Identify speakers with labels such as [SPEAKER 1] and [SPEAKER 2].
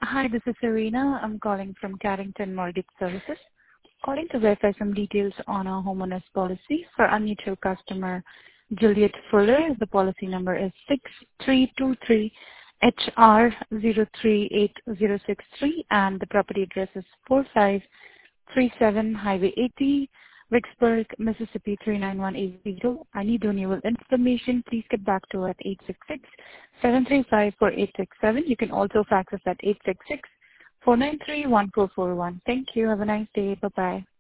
[SPEAKER 1] Hi, this is Serena. I'm calling from Carrington Mortgage Services. Calling to verify some details on our homeowners policy for our mutual customer, Juliet Fuller. The policy number is 6323HR038063, and the property address is 4537 Highway 80, Vicksburg, Mississippi 39180. I need renewal information. Please get back to us at 866-735-4867. You can also fax us at 866-493-1441. Thank you. Have a nice day. Bye-bye.